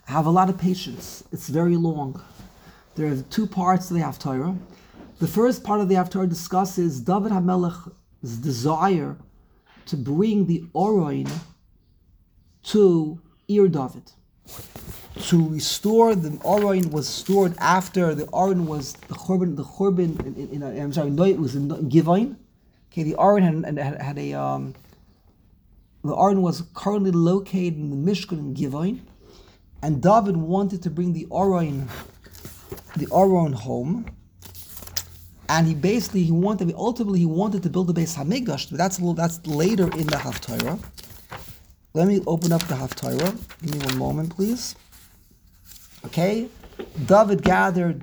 have a lot of patience. It's very long. There are two parts to the Haftarah. The first part of the Haftarah discusses David HaMelech's desire to bring the Oroin to Ir David. To restore the Oroin was stored after the Oroin was the Churban it was in Givain. Okay, the Oroin had a the Oroin was currently located in the Mishkan in Givain, and David wanted to bring the Oroin home, and he wanted to build the Beis Hamikdash, but that's later in the Haftarah. Let me open up the Haftarah. Give me one moment, please. Okay, David gathered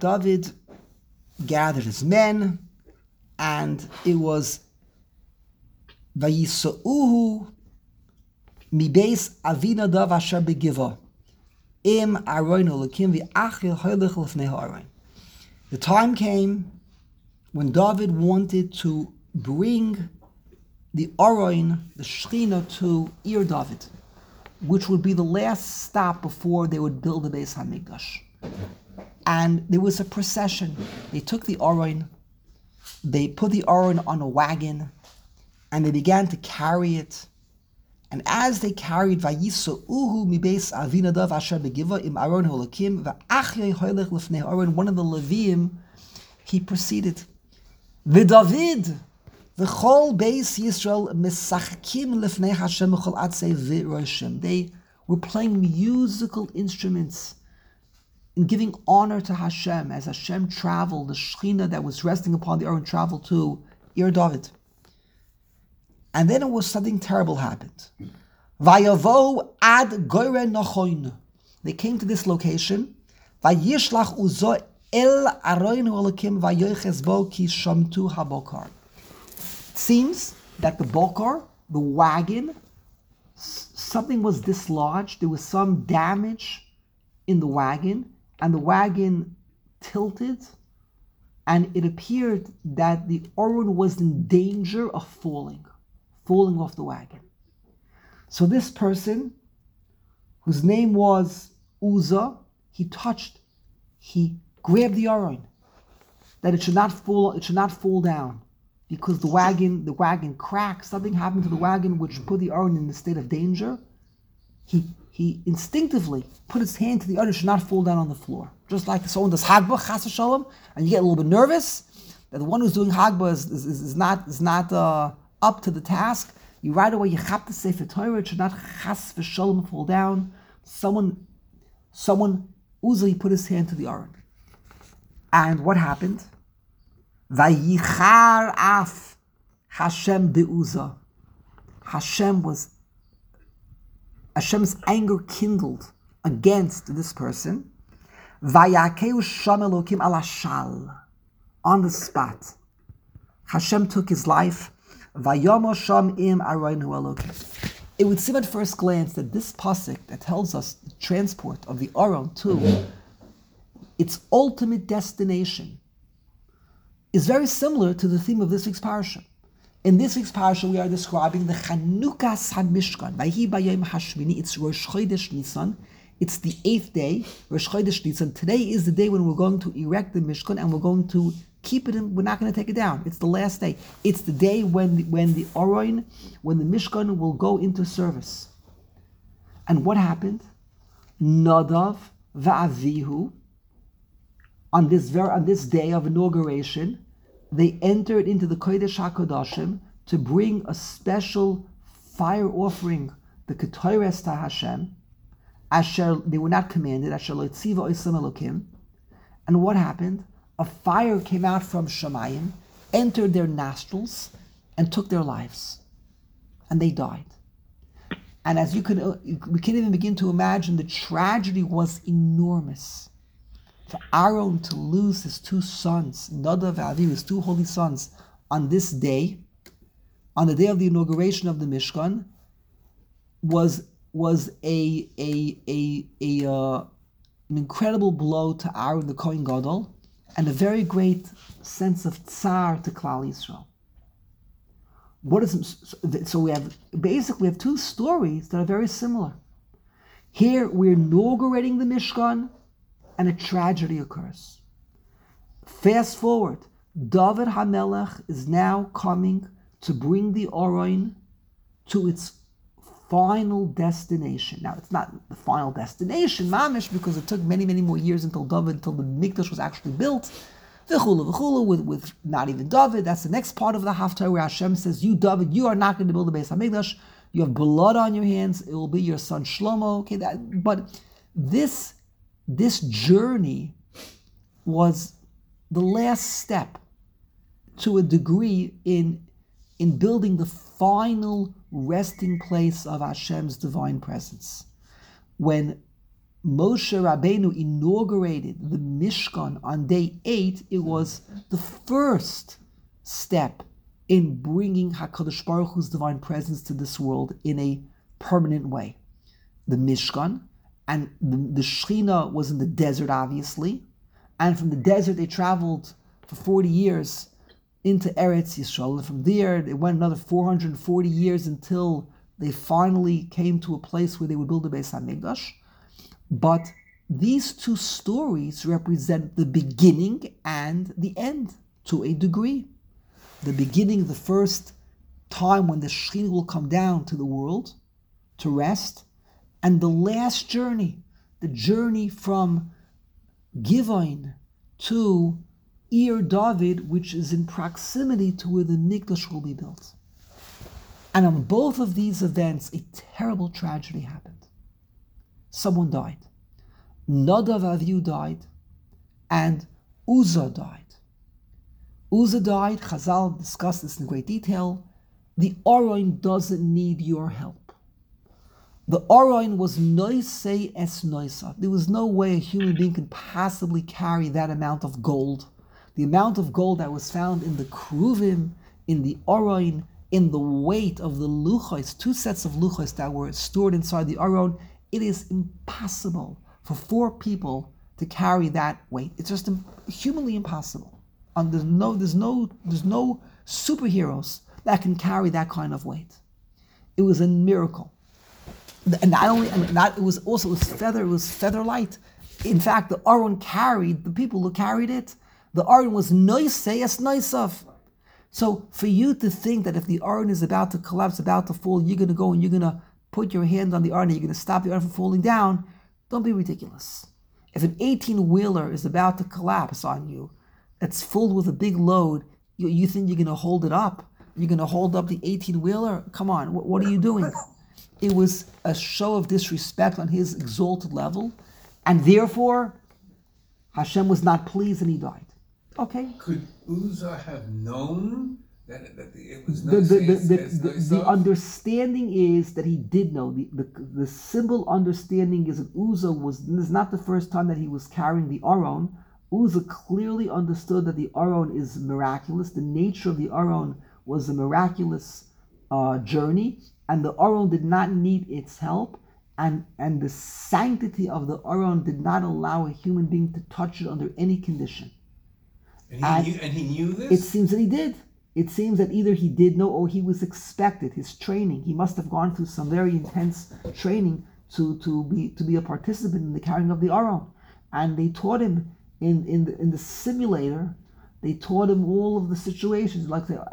his men, and it was Vayisauhu mibeis Avinadav asher begiva im Aron Elokim v'achil hoylech lefnei ha'aron. The time came when David wanted to bring the Aron, the Shechina, to Ir David, which would be the last stop before they would build the Beis Hamikdash. And there was a procession. They took the Aron, they put the Aron on a wagon, and they began to carry it. And as they carried Vayisauhu mibeis Avinadav asher begiva im Aron Elokim v'achyei hoylech lefnei ha'aron, one of the Leviim, he proceeded. V'David v'chol beis Yisrael misachkim lefnei Hashem v'chol atzei v'roshim. They were playing musical instruments in giving honor to Hashem as Hashem traveled. The Shechina that was resting upon the Aron traveled to Ir David. And then something terrible happened. Vayavo ad goyre nachoin. They came to this location. Vayishlach uzo el aroin ha'elokim vayoches bo ki shamtu habokar. It seems that the bokar, the wagon, something was dislodged. There was some damage in the wagon, and the wagon tilted, and it appeared that the Aron was in danger of falling off the wagon. So this person, whose name was Uzzah, he grabbed the Aron, that it should not fall down, because the wagon cracked. Something happened to the wagon which put the Aron in a state of danger. He instinctively put his hand to the Aron, it should not fall down on the floor. Just like someone does Hagbah, Chas v'Shalom, and you get a little bit nervous that the one who's doing Hagbah is not up to the task. You right away, you chap the Sefer Torah, it should not Chas v'Shalom fall down. Someone, Uzzah, put his hand to the Aron. And what happened? Vayichar af Hashem be'Uzzah. Hashem's anger kindled against this person. Vayakeu sham Elokim al hashal. On the spot, Hashem took his life. Vayamo sham im Aron Elokim. It would seem at first glance that this pasuk that tells us the transport of the Aron to its ultimate destination is very similar to the theme of this week's parasha. In this week's parasha, we are describing the Chanukas HaMishkan. Vayhi bayom hashmini. It's Rosh Chodesh Nisan. It's the 8th day, Rosh Chodesh Nisan. Today is the day when we're going to erect the Mishkan, and we're going to keep it in. We're not going to take it down. It's the last day. It's the day when the Aron, when the Mishkan will go into service. And what happened? Nadav va'avihu. On this day of inauguration, they entered into the Kodesh HaKodashim to bring a special fire offering, the Ketores to Hashem. Asher, they were not commanded. Asher lo tziva oisam Elokim. And what happened? A fire came out from Shamayim, entered their nostrils, and took their lives. And they died. And as we can't even begin to imagine, the tragedy was enormous. For Aaron to lose his two sons, Nadav and Avihu, his two holy sons, on this day, on the day of the inauguration of the Mishkan, was an incredible blow to Aaron the Kohen Gadol, and a very great sense of tsar to Klal Yisrael. So we have two stories that are very similar. Here we're inaugurating the Mishkan, and a tragedy occurs. Fast forward, David HaMelech is now coming to bring the Aron to its final destination. Now, it's not the final destination, mamish, because it took many, many more years until the Mikdash was actually built. V'chulu, with not even David. That's the next part of the Haftarah where Hashem says, you, David, you are not going to build the Beis HaMikdash. You have blood on your hands. It will be your son Shlomo. Okay, but this journey was the last step to a degree in building the final resting place of Hashem's divine presence. When Moshe Rabbeinu inaugurated the Mishkan on day 8, it was the first step in bringing HaKadosh Baruch Hu's divine presence to this world in a permanent way. The Mishkan, and the Shekhinah was in the desert, obviously, and from the desert they traveled for 40 years into Eretz Yisrael, and from there it went another 440 years until they finally came to a place where they would build the Beis HaMikdash. But these two stories represent the beginning and the end to a degree. The beginning, the first time when the Shekhinah will come down to the world to rest, and the last journey, the journey from Givon to Ir David, which is in proximity to where the Mikdash will be built. And on both of these events, a terrible tragedy happened. Someone died. Nadav Avihu died, and Uzzah died. Uzzah died. Chazal discussed this in great detail. The Aron doesn't need your help. The Aron was noisei es noisa. There was no way a human being could possibly carry that amount of gold. The amount of gold that was found in the Kruvim, in the Aron, in the weight of the luchos, 2 sets of luchos that were stored inside the Aron, it is impossible for 4 people to carry that weight. It's just humanly impossible. And there's no superheroes that can carry that kind of weight. It was a miracle. And not only that, it was feather light. In fact, the Aron carried the people who carried it. The Aron was noisei es noisav. So for you to think that if the Aron is about to collapse, about to fall, you're going to go and you're going to put your hand on the Aron and you're going to stop the Aron from falling down, don't be ridiculous. If an 18-wheeler is about to collapse on you, it's filled with a big load, you think you're going to hold it up? You're going to hold up the 18-wheeler? Come on, what are you doing? It was a show of disrespect on his exalted level, and therefore Hashem was not pleased and he died. Okay. Could Uzzah have known that it was the understanding is that he did know. The simple understanding is that Uzzah this is not the first time that he was carrying the Aron. Uzzah clearly understood that the Aron is miraculous. The nature of the Aron was a miraculous journey, and the Aron did not need its help, and the sanctity of the Aron did not allow a human being to touch it under any condition. And he knew this? It seems that he did. It seems that either he did know or he was expected. His training, he must have gone through some very intense training to be a participant in the carrying of the Aron. And they taught him in the simulator. They taught him all of the situations, like the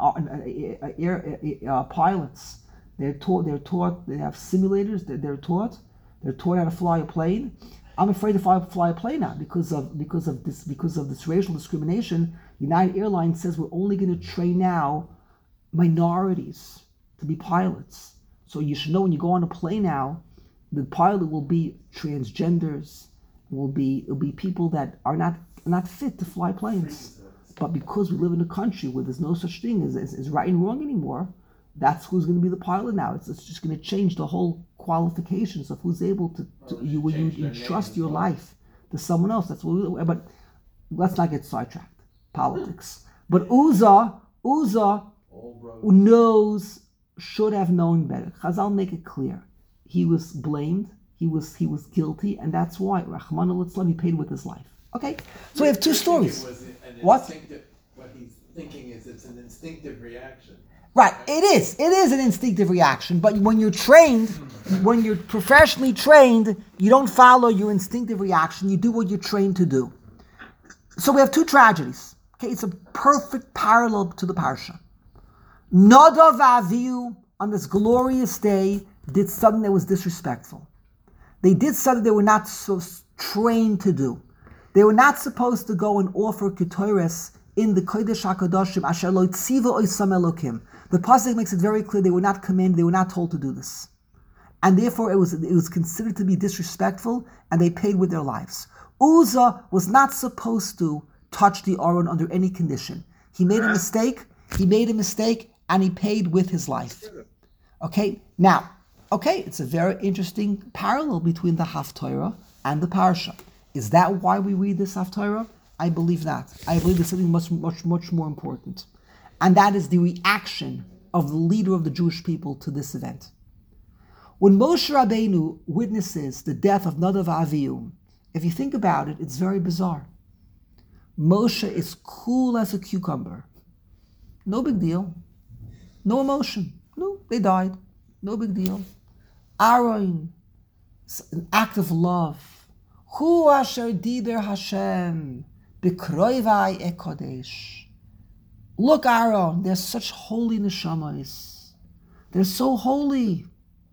pilots. They're taught. They have simulators. They're taught how to fly a plane. I'm afraid to fly a plane now because of this racial discrimination. United Airlines says we're only going to train now minorities to be pilots. So you should know when you go on a plane now, the pilot will be transgenders, will be people that are not fit to fly planes. But because we live in a country where there's no such thing as right and wrong anymore, that's who's going to be the pilot now. It's just going to change the whole qualifications of who's able to when you entrust your life to someone else. That's what. But let's not get sidetracked. Politics. But Uzzah should have known better. Chazal make it clear. He was blamed. He was guilty, and that's why Rahman al-Islam, he paid with his life. Okay, so we have 2 stories. What he's thinking is it's an instinctive reaction. Right, it is. It is an instinctive reaction, but when you're trained, when you're professionally trained, you don't follow your instinctive reaction, you do what you're trained to do. So we have two tragedies. Okay, it's a perfect parallel to the parsha. Nadav v'Avihu, on this glorious day, did something that was disrespectful. They did something they were not so trained to do. They were not supposed to go and offer ketores in the Kodesh HaKadoshim, Asher lo tziva oisam Elokim. The pasuk makes it very clear they were not commanded, they were not told to do this. And therefore it was considered to be disrespectful, and they paid with their lives. Uzzah was not supposed to touch the Aron under any condition. He made a mistake, and he paid with his life. Okay, now, it's a very interesting parallel between the Haftorah and the Parsha. Is that why we read this Haftorah? I believe not. I believe there's something much, much, much more important. And that is the reaction of the leader of the Jewish people to this event. When Moshe Rabbeinu witnesses the death of Nadav v'Avihu, if you think about it, it's very bizarre. Moshe is cool as a cucumber. No big deal. No emotion. No, they died. No big deal. Aaron, an act of love. Hu asher diber Hashem, b'kroivai ekodesh. Look, Aaron, they're such holy neshamas. They're so holy.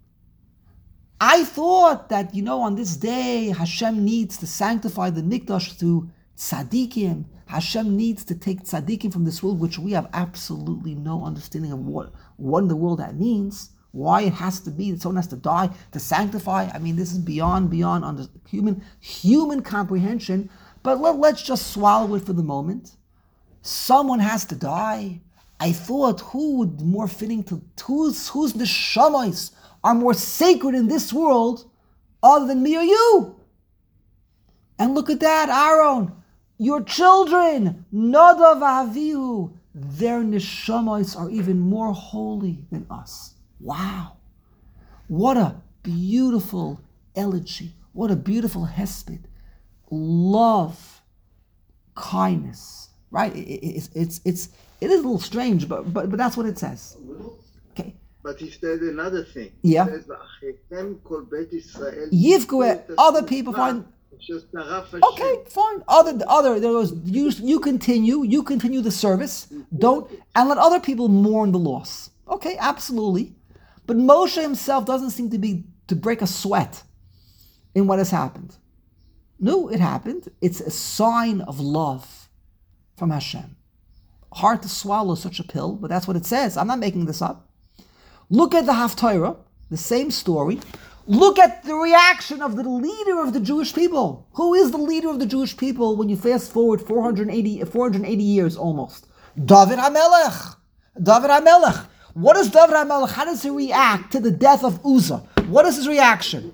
I thought that, on this day, Hashem needs to sanctify the Mikdash through tzaddikim. Hashem needs to take tzaddikim from this world, which we have absolutely no understanding of what in the world that means. Why it has to be that someone has to die to sanctify. I mean, this is beyond under human comprehension. But let's just swallow it for the moment. Someone has to die. I thought, who would more fitting to whose neshamas are more sacred in this world other than me or you? And look at that, Aaron, your children, Nadav v'Avihu, their neshamas are even more holy than us. Wow. What a beautiful elegy. What a beautiful hesped. Love, kindness, right? It is a little strange, but that's what it says. Okay. But he said another thing. Yeah. He says, "V'acheitem kol Beit Yisrael." Yivku, other people find. Okay, fine. Other. There was you continue the service. Don't and let other people mourn the loss. Okay, absolutely. But Moshe himself doesn't seem to break a sweat in what has happened. No, it happened. It's a sign of love from Hashem. Hard to swallow such a pill, but that's what it says. I'm not making this up. Look at the Haftarah, the same story. Look at the reaction of the leader of the Jewish people. Who is the leader of the Jewish people when you fast forward 480 years almost? David HaMelech. David HaMelech. What does David HaMelech, how does he react to the death of Uzzah? What is his reaction?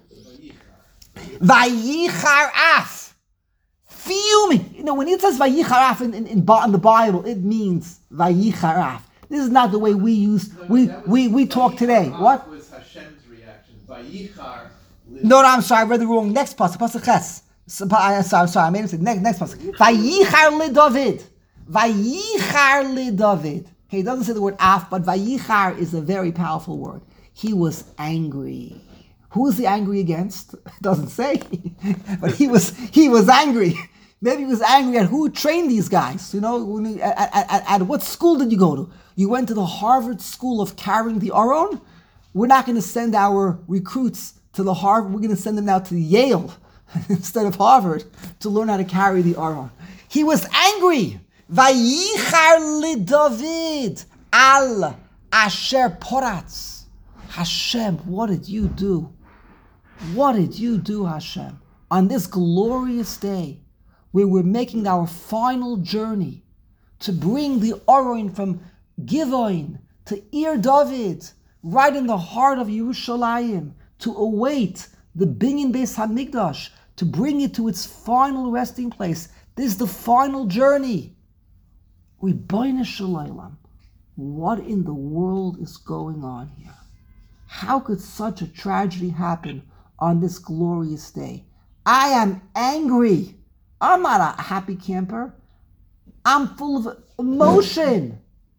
Vayichar af. Fuming. When it says Vayichar af in the Bible, it means Vayichar af. This is not the way we talk today. What? Was Hashem's reaction. Vayichar. No, I'm sorry, I read the wrong. Next pasuk, pasuk ches. Sorry, I made a mistake. Next pasuk. Vayichar le David. Vayichar le David. Okay, it doesn't say the word af, but vayichar is a very powerful word. He was angry. Who is he angry against? It doesn't say. But he was angry. Maybe he was angry at who trained these guys. At what school did you go to? You went to the Harvard School of Carrying the Aron? We're not going to send our recruits to the Harvard. We're going to send them now to Yale instead of Harvard to learn how to carry the Aron. He was angry. Vayichar le David al asher poratz. Hashem, what did you do? What did you do, Hashem? On this glorious day, where we're making our final journey to bring the Aron from Givon to Ir David, right in the heart of Yerushalayim, to await the Binyan Beis HaMikdash, to bring it to its final resting place. This is the final journey. Ribono Shel Olam, what in the world is going on here? How could such a tragedy happen on this glorious day? I am angry. I'm not a happy camper. I'm full of emotion.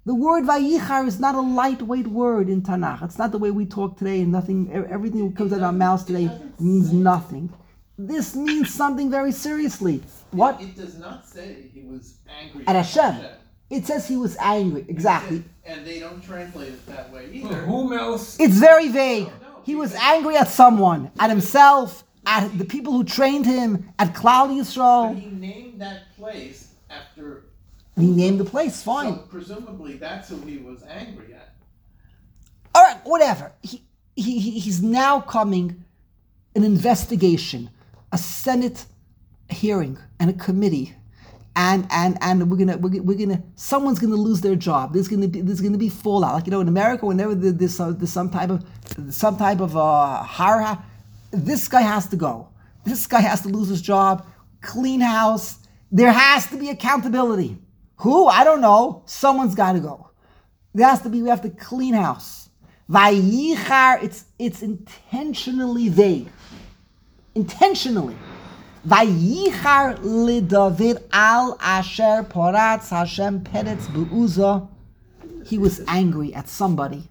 The word Vayichar is not a lightweight word in Tanakh. It's not the way we talk today, and everything that comes out of our mouths today means nothing. This means something very seriously. What? It does not say he was angry At Hashem. It says he was angry. Exactly. And they don't translate it that way either. Whom else? It's very vague. No, He was angry at someone, at himself, at the people who trained him, at Klal But Yisrael. he named that place after. He named the place, fine. So presumably that's who he was angry at. All right, whatever. He's now coming an investigation, a Senate hearing, and a committee, and we're gonna someone's gonna lose their job. There's gonna be fallout. Like, in America, whenever there's some type of horror, this guy has to go. This guy has to lose his job. Clean house. There has to be accountability. Who? I don't know. Someone's got to go. There has to be. We have to clean house. Vayichar. It's intentionally vague. Intentionally. Vayichar LeDavid al asher poratz Hashem peretz be'uza. He was angry at somebody.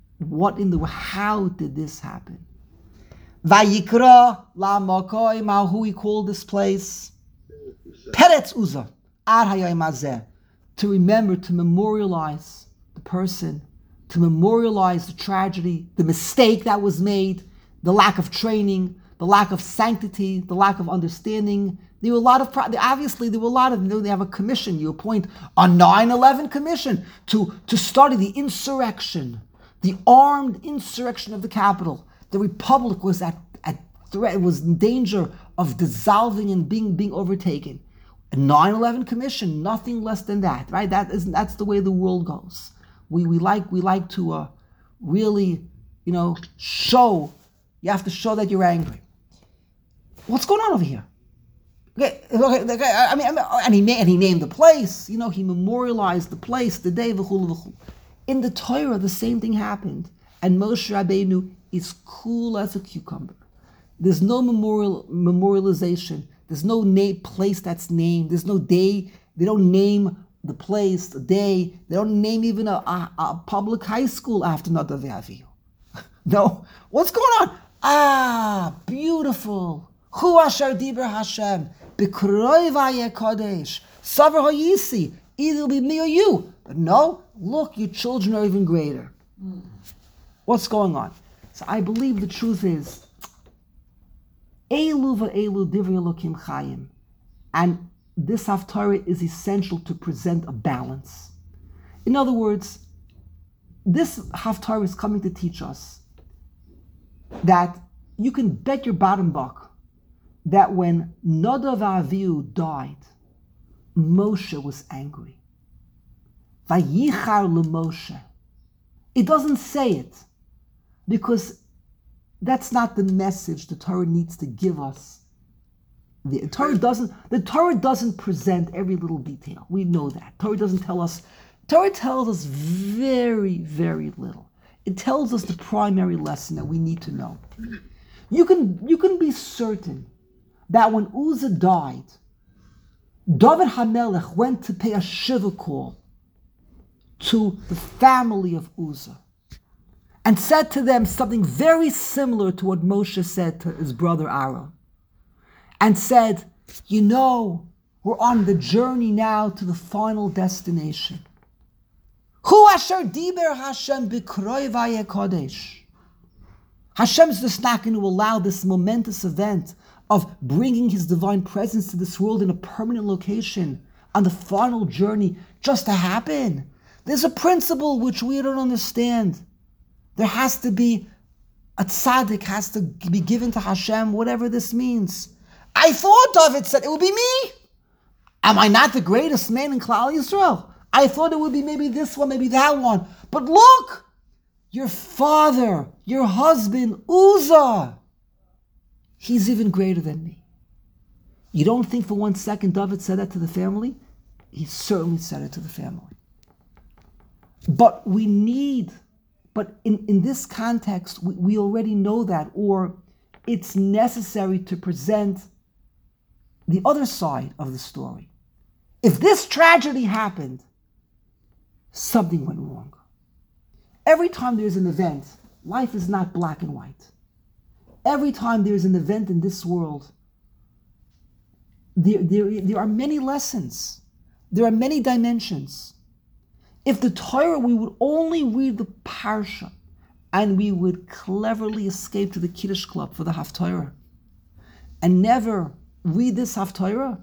How did this happen? Vayikra la makoi, who he called this place? Peretz Uza. Ad hayom hazeh. To remember, to memorialize the person, to memorialize the tragedy, the mistake that was made, the lack of training, the lack of sanctity, the lack of understanding. There were a lot of, they have a commission. You appoint a 9/11 commission to study the insurrection, the armed insurrection of the Capitol. The Republic was at threat, was in danger of dissolving and being overtaken. A 9/11 commission, nothing less than that, right? That's the way the world goes. We like to really, show. You have to show that you're angry. What's going on over here? Okay, and he named the place. He memorialized the place, the day, v'chulu v'chulu. In the Torah, the same thing happened, and Moshe Rabbeinu is cool as a cucumber. There's no memorialization. There's no place that's named. There's no day. They don't name the place, the day. They don't name even a public high school after Nadav Avihu. No. What's going on? Beautiful. Hu asher diber Hashem. B'kroi vayeh kodesh. Savar hayisi. Either it'll be me or you. But no, look, your children are even greater. What's going on? So I believe the truth is, Elu va'elu divrei Elokim chayim. And this haftarah is essential to present a balance. In other words, this haftarah is coming to teach us that you can bet your bottom buck that when Nadav Avihu died, Moshe was angry. Vayichar leMoshe. It doesn't say it because that's not the message the Torah needs to give us. The Torah doesn't present every little detail. We know that. Torah doesn't tell us. Torah tells us very, very little. It tells us the primary lesson that we need to know. You can be certain that when Uzzah died, David HaMelech went to pay a shiva call to the family of Uzzah and said to them something very similar to what Moshe said to his brother Aaron, and said, we're on the journey now to the final destination. Hu asher diber Hashem b'kroi vayeh kodesh. Hashem's just not going to allow this momentous event of bringing His divine presence to this world in a permanent location on the final journey just to happen. There's a principle which we don't understand. There has to be a tzaddik, has to be given to Hashem, whatever this means. I thought David said it would be me. Am I not the greatest man in Klal Yisrael? I thought it would be maybe this one, maybe that one. But look, your father, your husband, Uzzah, he's even greater than me. You don't think for 1 second David said that to the family? He certainly said it to the family. But in this context, we already know that, or it's necessary to present the other side of the story. If this tragedy happened, something went wrong. Every time there's an event, life is not black and white. Every time there's an event in this world, there are many lessons. There are many dimensions. If the Torah, we would only read the Parsha, and we would cleverly escape to the Kiddush Club for the Haftorah, and never read this Haftorah,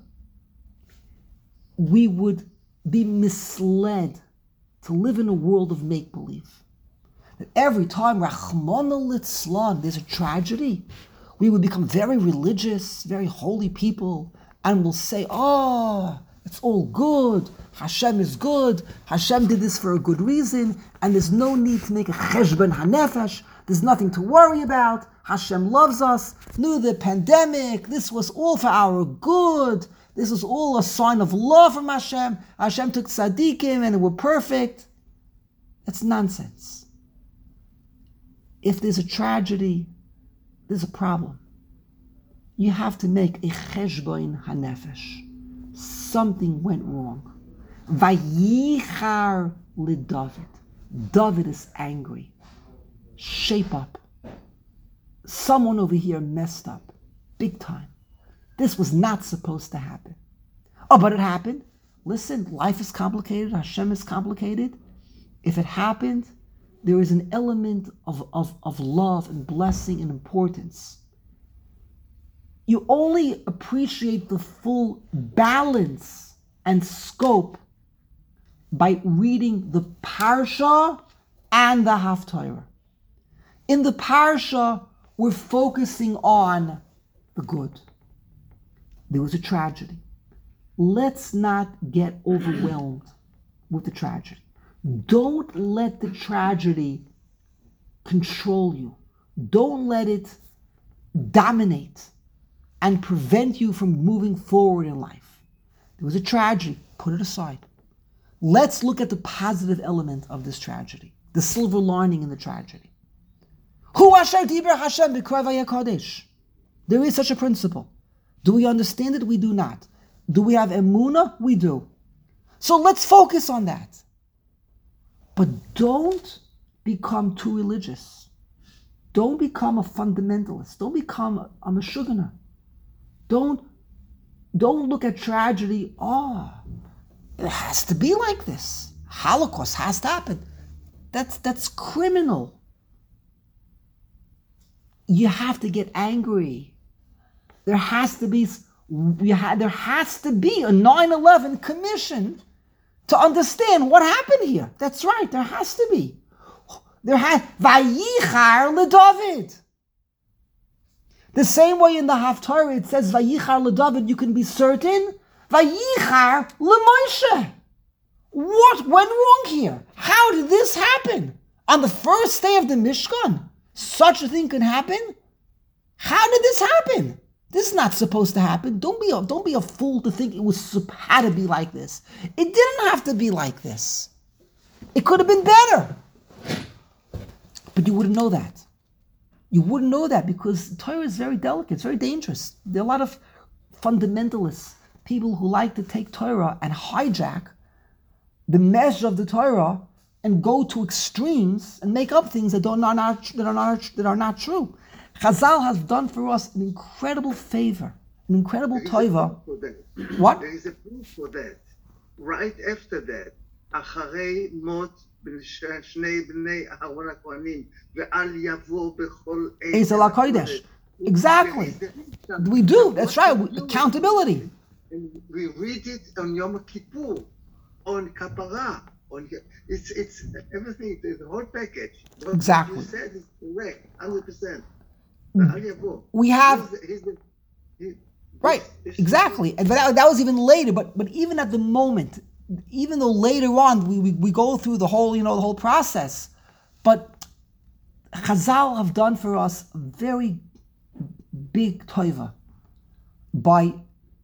we would be misled to live in a world of make-believe. That every time, Rachmana litzlan, there's a tragedy, we would become very religious, very holy people, and we'll say, oh, it's all good, Hashem is good, Hashem did this for a good reason, and there's no need to make a cheshbon hanefesh, there's nothing to worry about, Hashem loves us, knew the pandemic, this was all for our good, this was all a sign of love from Hashem, Hashem took tzaddikim and we're perfect. That's nonsense. If there's a tragedy, there's a problem. You have to make a cheshbon hanefesh. Something went wrong. Vayichar LeDavid. David is angry. Shape up. Someone over here messed up. Big time. This was not supposed to happen. Oh, but it happened. Listen, life is complicated. Hashem is complicated. If it happened, there is an element of love and blessing and importance. You only appreciate the full balance and scope by reading the Parsha and the Haftorah. In the Parsha, we're focusing on the good. There was a tragedy. Let's not get overwhelmed with the tragedy. Don't let the tragedy control you. Don't let it dominate and prevent you from moving forward in life. There was a tragedy. Put it aside. Let's look at the positive element of this tragedy, the silver lining in the tragedy. Hu asher diber Hashem b'krav HaKadosh. There is such a principle. Do we understand it? We do not. Do we have emunah? We do. So let's focus on that. But don't become too religious. Don't become a fundamentalist. Don't become a meshugana. Don't look at tragedy, it has to be like this. Holocaust has to happen. That's criminal. You have to get angry. There has to be a 9/11 commission to understand what happened here. That's right, there has to be. Vayichar LeDavid. The same way in the Haftarah it says Vayichar LeDavid, you can be certain. Vayichar LeMoshe. What went wrong here? How did this happen? On the first day of the Mishkan, such a thing could happen? How did this happen? This is not supposed to happen. Don't be a fool to think it had to be like this. It didn't have to be like this. It could have been better. But you wouldn't know that. You wouldn't know that because Torah is very delicate. It's very dangerous. There are a lot of fundamentalists, people who like to take Torah and hijack the measure of the Torah and go to extremes and make up things that are not true. Chazal has done for us an incredible favor, an incredible tova. What? There is a proof for that. Right after that, אחרי מות שני בני אהרון הכהנים, ואל יבוא בכל עת. Ezel HaKodesh. Exactly. We do. That's right. Accountability. And we read it on Yom Kippur, on Kapara. It's everything. The whole package. What Exactly. you said is correct, 100%. We have right, exactly, and that was even later. But even at the moment, even though later on we go through the whole the whole process, but Chazal have done for us a very big tova by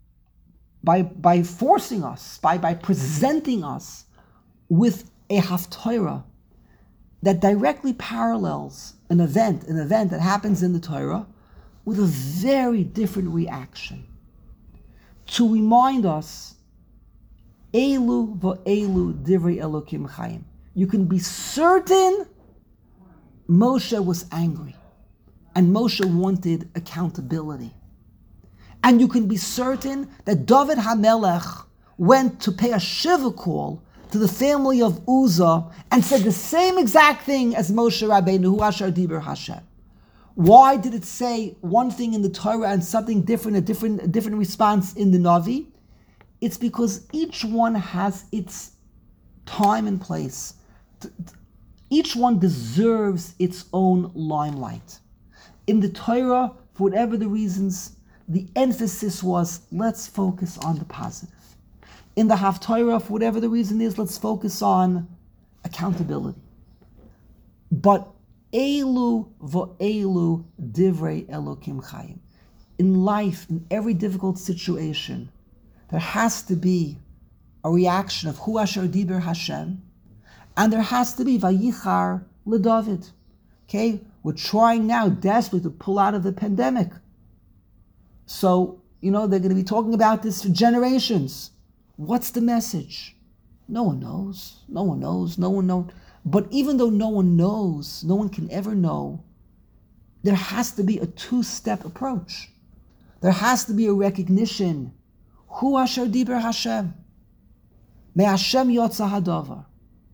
forcing us, by presenting us with a haftorah that directly parallels an event that happens in the Torah with a very different reaction. To remind us Elu va'elu divrei Elokim chayim. You can be certain Moshe was angry, and Moshe wanted accountability. And you can be certain that David HaMelech went to pay a shiva call to the family of Uzzah and said the same exact thing as Moshe Rabbeinu, Hu Asher Diber Hashem. Why did it say one thing in the Torah and something different, a different response in the Navi? It's because each one has its time and place. Each one deserves its own limelight. In the Torah, for whatever the reasons, the emphasis was, let's focus on the positive. In the Haftarah, for whatever the reason is, let's focus on accountability. But Elu va'elu divrei Elokim chayim. In life, in every difficult situation, there has to be a reaction of Hu Asher Diber Hashem, and there has to be Vayichar LeDavid. Okay, we're trying now desperately to pull out of the pandemic. So, they're going to be talking about this for generations. What's the message? No one knows. No one knows. No one knows. But even though no one knows, no one can ever know, there has to be a two-step approach. There has to be a recognition. Hu Asher Diber Hashem. Me Hashem Yotza Hadavar.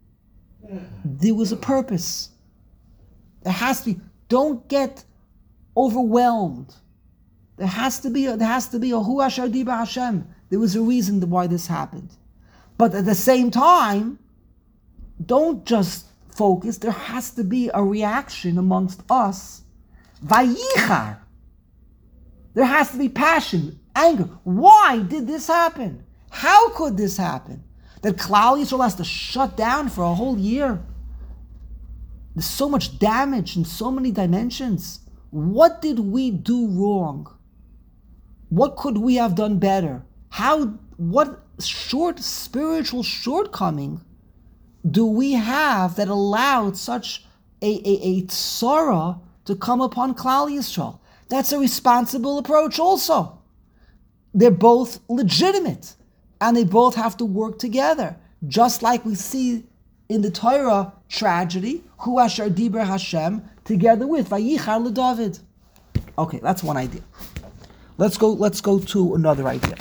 There was a purpose. There has to be. Don't get overwhelmed. There has to be a Hu Asher Diber Hashem. There was a reason why this happened. But at the same time, don't just focus. There has to be a reaction amongst us. Vayichar. There has to be passion, anger. Why did this happen? How could this happen? That Klal Yisrael has to shut down for a whole year? There's so much damage in so many dimensions. What did we do wrong? What could we have done better? What spiritual shortcoming do we have that allowed such a tzara to come upon Klal Yisrael? That's a responsible approach also. They're both legitimate, and they both have to work together. Just like we see in the Torah tragedy, Hu Asher Diber Hashem, together with Vayichar LeDavid. Okay, that's one idea. Let's go to another idea.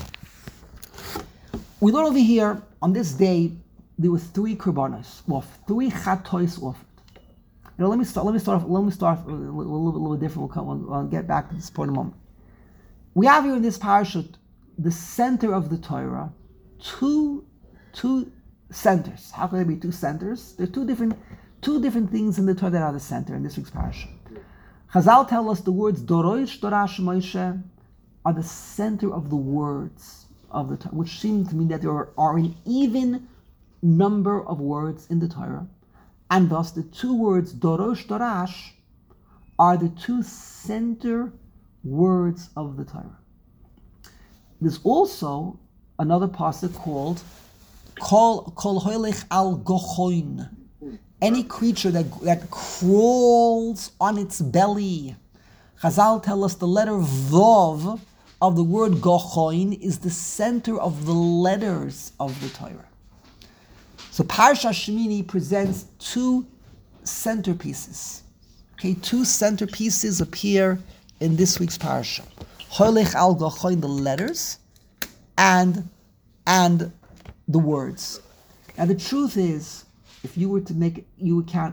We learn over here, on this day, there were 3 korbanos, 3 chatois offered. Let me start off a little different. We'll get back to this point in a moment. We have here in this parasha, the center of the Torah, two centers. How can there be 2 centers? There are two different things in the Torah that are the center in this week's parasha. Chazal tell us the words Dorosh, Dorash, Moshe are the center of the words of the Torah, which seem to mean that there are an even number of words in the Torah, and thus the 2 words Dorosh, Dorash are the 2 center words of the Torah. There's also another pasuk called Kol Hoilech Al Gochoin, any creature that crawls on its belly. Chazal tell us the letter Vav of the word Gochoin is the center of the letters of the Torah. So Parsha Shemini presents 2 centerpieces. Okay, 2 centerpieces appear in this week's parasha. Hoilech Al Gochoin, the letters, and the words. Now the truth is, if you were to make you account,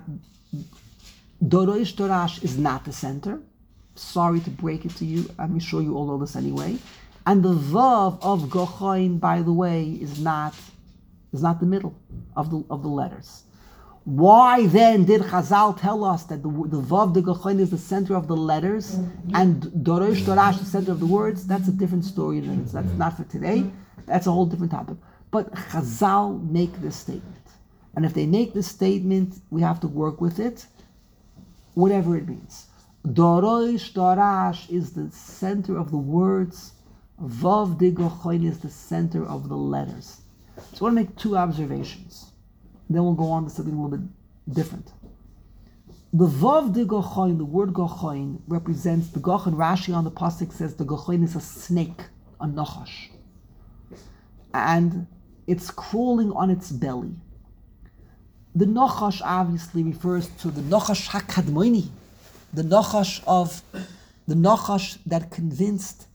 Dorosh Dorash is not the center. Sorry to break it to you. I'm sure you all know this anyway. And the Vav of Gochoin, by the way, is not the middle of the letters. Why then did Chazal tell us that the Vav de Gochoin is the center of the letters and Dorosh Dorash the center of the words? That's a different story. That's not for today. That's a whole different topic. But Chazal make this statement. And if they make this statement, we have to work with it, whatever it means. Dorosh Dorash is the center of the words. Vav de Gochoin is the center of the letters. So I want to make 2 observations. Then we'll go on to something a little bit different. The Vav de Gochoin, the word Gochoin, represents the Gochoin. Rashi on the pasuk says the Gochoin is a snake, a nachash. And It's crawling on its belly. The Nachash obviously refers to the Nachash HaKadmoni, the Nachash that convinced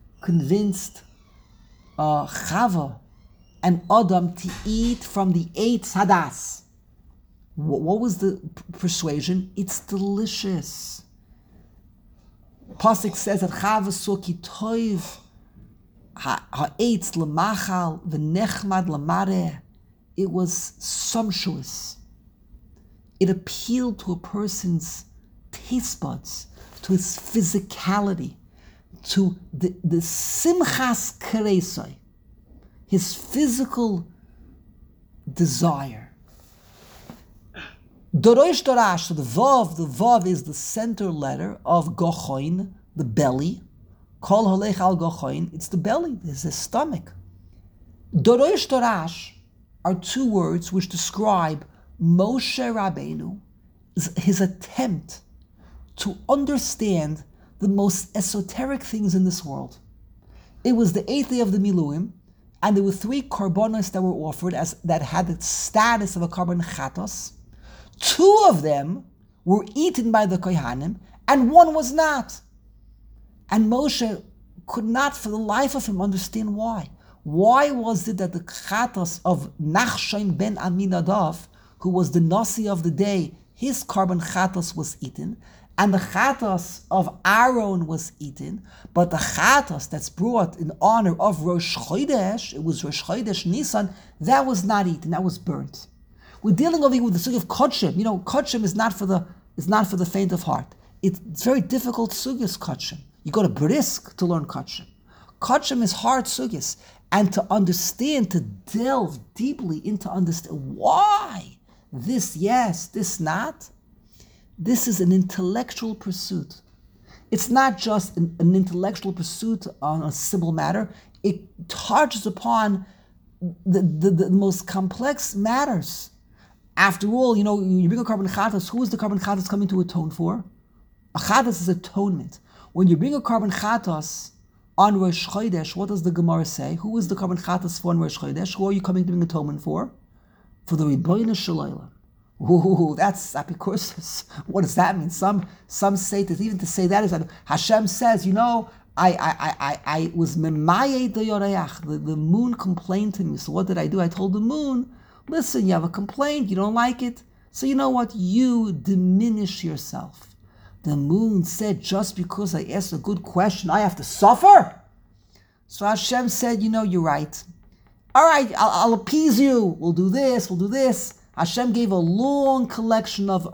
Chava and Adam to eat from the Eitz Hadas. What was the persuasion? It's delicious. Pasuk says that Chava saw ki toiv ha'etz l'machal v'nechmad l'mareh. It was sumptuous. It appealed to a person's taste buds, to his physicality, to the simchas karesai, his physical desire. Dorosh Dorash, so the Vav is the center letter of Gochoin, the belly. Kol Holech al Gochoin, it's the belly, it's the stomach. Dorosh Dorash are two words which describe Moshe Rabbeinu, his attempt to understand the most esoteric things in this world. It was the 8th day of the Miluim, and there were 3 korbanos that were offered that had the status of a korban chatos. 2 of them were eaten by the Kohanim, and 1 was not. And Moshe could not for the life of him understand why. Why was it that the chatos of Nachshon ben Aminadav, who was the nasi of the day, his korban chatos was eaten, and the chatos of Aaron was eaten, but the chatos that's brought in honor of Rosh Chodesh, it was Rosh Chodesh Nisan, that was not eaten, that was burnt. We're dealing over here with the sugya of kodshim. You know, kodshim is not for the faint of heart. It's very difficult sugyas kodshim. You go to Brisk to learn kodshim. Kodshim is hard sugyas, and to understand, to delve deeply into understand why this yes, this not. This is an intellectual pursuit. It's not just an intellectual pursuit on a simple matter. It touches upon the most complex matters. After all, you know, you bring a korban chatos, who is the korban chatos coming to atone for? A chatos is atonement. When you bring a korban chatos on Rosh Chodesh, what does the Gemara say? Who is the korban chatos for on Rosh Chodesh? Who are you coming to bring atonement for? For the Rebbeinu Shalom. Ooh, that's apikursus. What does that mean? Some say that even to say that is that Hashem says, you know, I was memaye do yoreach. The moon complained to me. So what did I do? I told the moon, listen, you have a complaint, you don't like it. So you know what? You diminish yourself. The moon said, just because I asked a good question, I have to suffer? So Hashem said, you know, you're right. All right, I'll appease you. We'll do this, we'll do this. Hashem gave a long collection of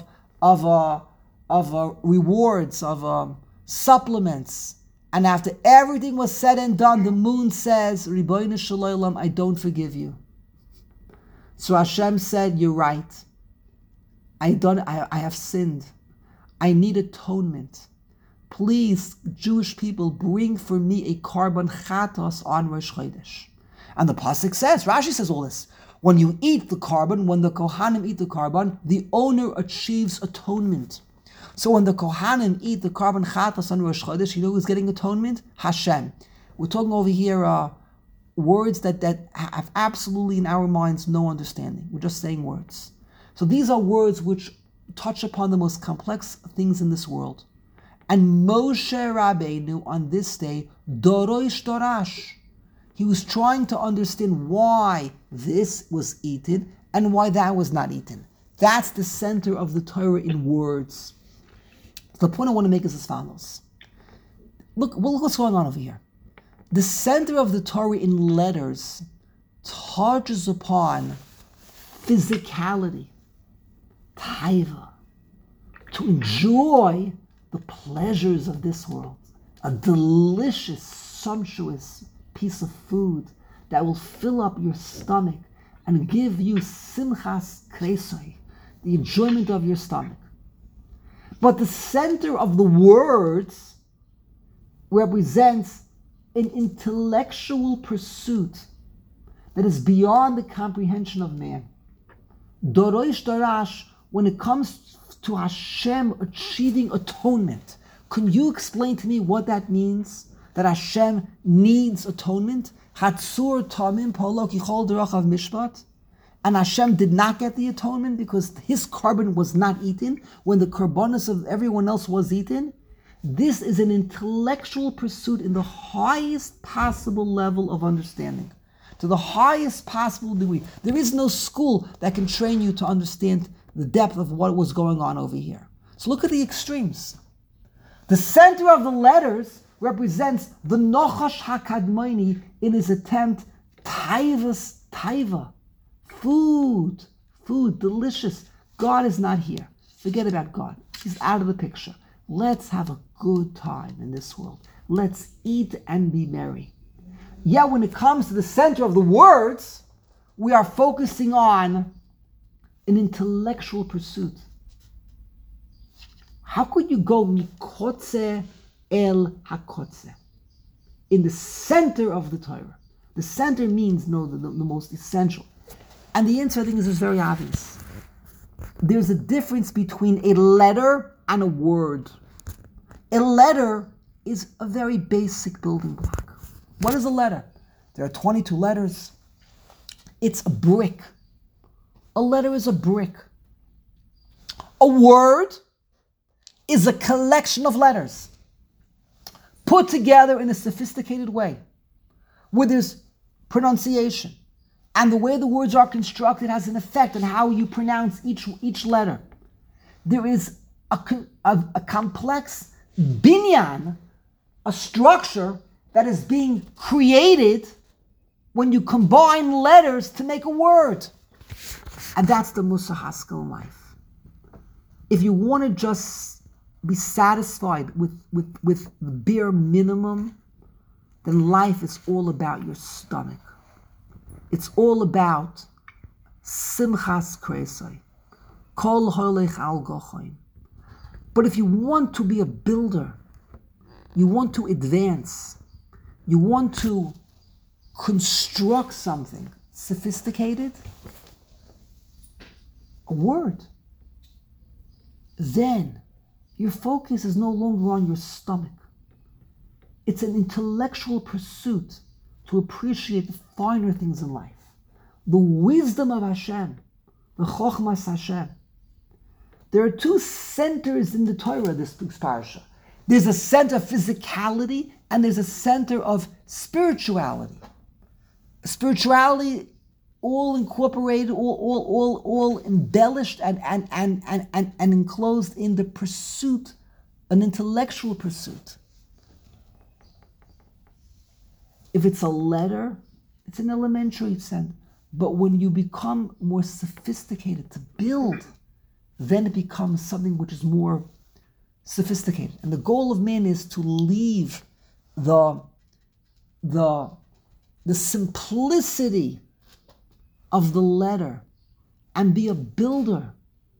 rewards, of supplements. And after everything was said and done, the moon says, Ribono Shel Olam, I don't forgive you. So Hashem said, you're right. I have sinned. I need atonement. Please, Jewish people, bring for me a korban chatos on Rosh Chodesh. And the pasuk says, Rashi says all this. When you eat the korban, when the Kohanim eat the korban, the owner achieves atonement. So when the Kohanim eat the korban chatos on Rosh Chodesh, you know who's getting atonement? Hashem. We're talking over here words that have absolutely in our minds no understanding. We're just saying words. So these are words which touch upon the most complex things in this world. And Moshe Rabbeinu on this day, Dorosh Dorash, he was trying to understand why this was eaten and why that was not eaten. That's the center of the Torah in words. The point I want to make is as follows. Look what's going on over here. The center of the Torah in letters touches upon physicality, taiva, to enjoy the pleasures of this world, a delicious, sumptuous piece of food that will fill up your stomach and give you simchas kresoi, the enjoyment of your stomach. But the center of the words represents an intellectual pursuit that is beyond the comprehension of man. Dorosh Dorash, when it comes to Hashem achieving atonement, can you explain to me what that means? that Hashem needs atonement. Hatzur tamim polo kichol derachav mishpat. And Hashem did not get the atonement because his carbon was not eaten when the karbonos of everyone else was eaten. This is an intellectual pursuit in the highest possible level of understanding. To the highest possible degree. There is no school that can train you to understand the depth of what was going on over here. So look at the extremes. The center of the letters represents the Nochash HaKadmoni in his attempt, taivas, taiva, food, delicious. God is not here. Forget about God. He's out of the picture. Let's have a good time in this world. Let's eat and be merry. Yet when it comes to the center of the words, we are focusing on an intellectual pursuit. How could you go mikotze el hakotze? In the center of the Torah. The center means the most essential. And the answer, I think, is very obvious. There's a difference between a letter and a word. A letter is a very basic building block. What is a letter? There are 22 letters. It's a brick. A letter is a brick. A word is a collection of letters put together in a sophisticated way, where there's pronunciation. And the way the words are constructed has an effect on how you pronounce each letter. There is a complex binyan, a structure that is being created when you combine letters to make a word. And that's the Musar Haskel in life. If you want to just be satisfied with the bare minimum, then life is all about your stomach. It's all about simchas kreisai, kol holech al gochoim. But if you want to be a builder, you want to advance, you want to construct something sophisticated, a word, then your focus is no longer on your stomach. It's an intellectual pursuit to appreciate the finer things in life. The wisdom of Hashem, the chokhmas Hashem. There are two centers in the Torah, this week's parasha. There's a center of physicality and there's a center of spirituality. Spirituality, all incorporated, all embellished and enclosed in the pursuit, an intellectual pursuit. If it's a letter, it's an elementary sense. But when you become more sophisticated to build, then it becomes something which is more sophisticated. And the goal of man is to leave the simplicity of the letter and be a builder,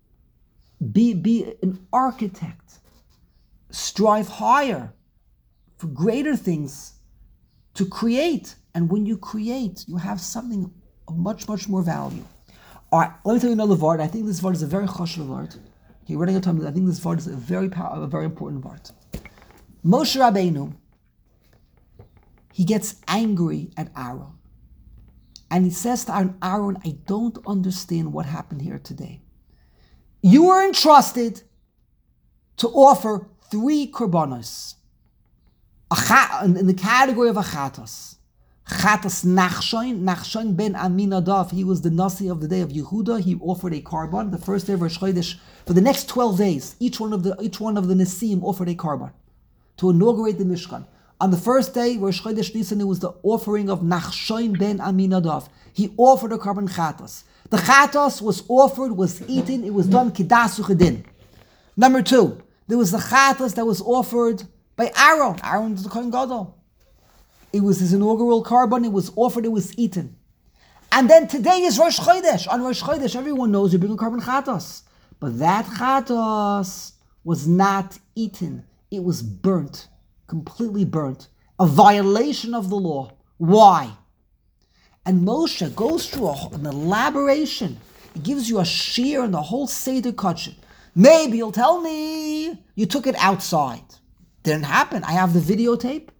be an architect, strive higher for greater things to create. And when you create, you have something of much, much more value. All right, let me tell you another word. I think this word is a very chashuv word. Okay, running out of time. I think this word is a very important word. Moshe Rabbeinu, he gets angry at Aaron. And he says to Aaron, I don't understand what happened here today. You were entrusted to offer 3 korbanos in the category of a chatos. Chatas Nachshon ben Aminadav, he was the Nasi of the day of Yehuda. He offered a korban, the first day of Rosh Chodesh. For the next 12 days, each one of the Nesim offered a korban to inaugurate the Mishkan. On the first day, Rosh Chodesh Nisan, it was the offering of Nachshon ben Aminadav. He offered a korban chatas. The chatas was offered, was eaten, it was done kidasu chedin. Number 2, there was the chatas that was offered by Aaron. Aaron was the Kohen Gadol. It was his inaugural korban, it was offered, it was eaten. And then today is Rosh Chodesh. On Rosh Chodesh, everyone knows you bring a korban chatas. But that chatas was not eaten. It was burnt, completely burnt. A violation of the law. Why? And Moshe goes through an elaboration. He gives you a shear and the whole Seder Kachim. Maybe you'll tell me you took it outside. Didn't happen. I have the videotape.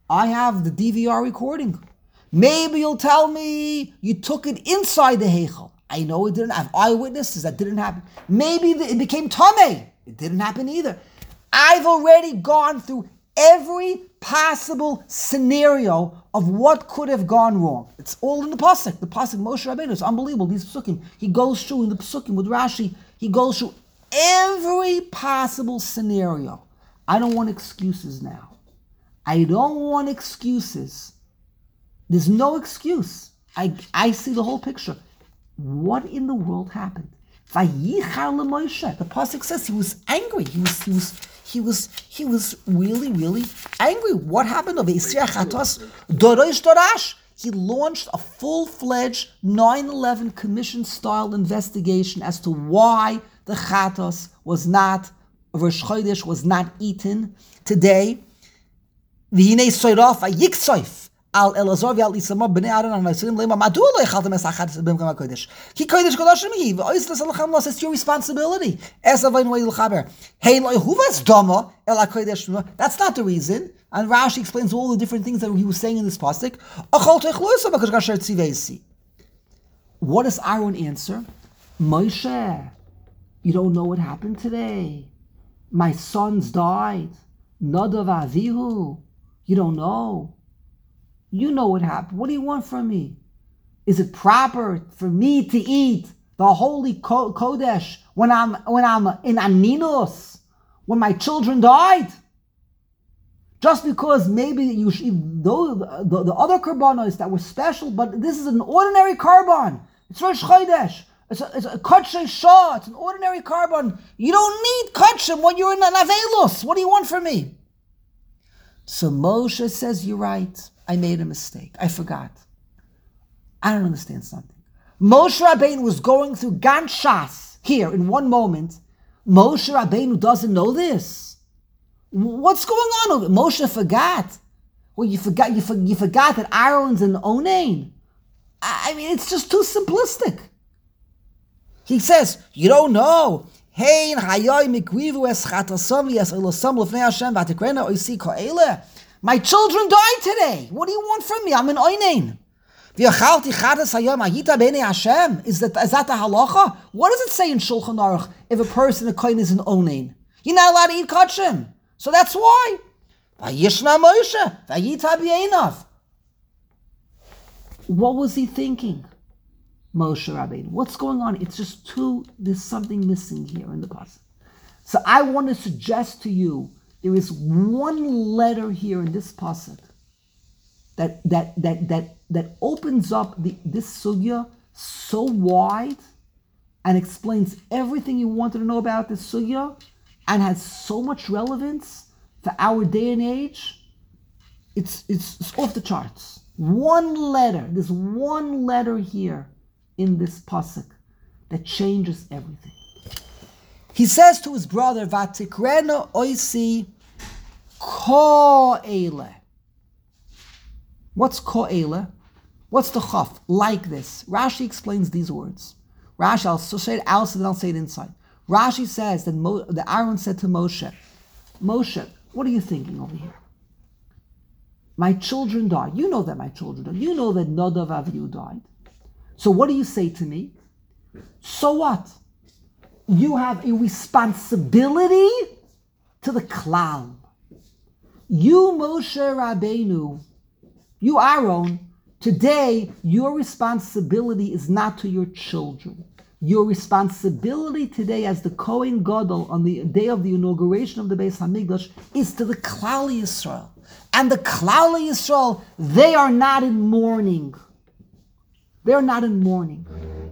I have the DVR recording. Maybe you'll tell me you took it inside the Heichel. I know it didn't have eyewitnesses. That didn't happen. Maybe it became Tameh. It didn't happen either. I've already gone through every possible scenario of what could have gone wrong. It's all in the pasuk. The pasuk Moshe Rabbeinu. It's unbelievable. These psukim. He goes through in the psukim with Rashi. He goes through every possible scenario. I don't want excuses now. I don't want excuses. There's no excuse. I see the whole picture. What in the world happened? Vayichar leMoshe. The pasuk says he was angry. He was really, really angry. What happened? He launched a full-fledged 9/11 commission-style investigation as to why the chatos was not, Rosh Chodesh was not eaten today. V'hinei soiraf v'yiksoif al Elazar v'al Isamar b'nei Aaron al-Nasirim le'ma madu lo yechaltem es hachatos b'mkam hakodesh ki kodesh kodashim hi v'oislas alachem los. It's your responsibility. Es avayin v'yil chaber hey lo yehuvas dama el hakodesh. That's not the reason. And Rashi explains all the different things that he was saying in this pasuk. What does Aaron answer? Moshe, you don't know what happened today. My sons died. Nadav Avihu. You don't know. You know what happened. What do you want from me? Is it proper for me to eat the holy Kodesh when I'm in Aninus, when my children died? Just because maybe the other karbanos that were special, but this is an ordinary karban. It's Rosh Chodesh. It's a Kodesh Shah. It's an ordinary karban. You don't need Kodshim when you're in an Avelus. What do you want from me? So Moshe says, you're right. I made a mistake. I forgot. I don't understand something. Moshe Rabbeinu was going through Gan Shas here in one moment. Moshe Rabbeinu doesn't know this. What's going on over? Moshe forgot. Well, you forgot that Aaron's an Onain. I mean, it's just too simplistic. He says, you don't know. My children died today. What do you want from me? I'm an Onain. Is that the halacha? What does it say in Shulchan Aruch if a person, a kohen, is an Onain? You're not allowed to eat kodshim. So that's why. What was he thinking? Moshe Rabbeinu. What's going on? It's just there's something missing here in the pasuk. So I want to suggest to you, there is one letter here in this pasuk that opens up this sugya so wide and explains everything you wanted to know about this sugya and has so much relevance for our day and age. It's off the charts. There's one letter here in this pasuk that changes everything. He says to his brother, Vatikrena oisi ko'ele. What's ko'ele? What's the chaf? Like this. Rashi explains these words. Rashi, I'll say it outside and I'll say it inside. Rashi says that Aaron said to Moshe, Moshe, what are you thinking over here? My children died. You know that my children died. You know that Nadav Avihu died. So what do you say to me? So what? You have a responsibility to the klal. You, Moshe Rabbeinu, you, Aaron, today your responsibility is not to your children. Your responsibility today as the Kohen Gadol on the day of the inauguration of the Beis Hamikdash is to the Klal Yisrael. And the Klal Yisrael, they are not in mourning. They're not in mourning.